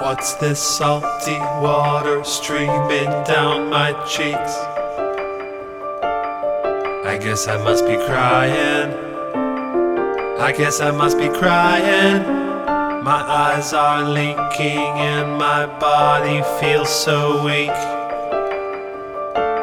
What's this salty water streaming down my cheeks? I guess I must be crying. I guess I must be crying. My eyes are leaking and my body feels so weak.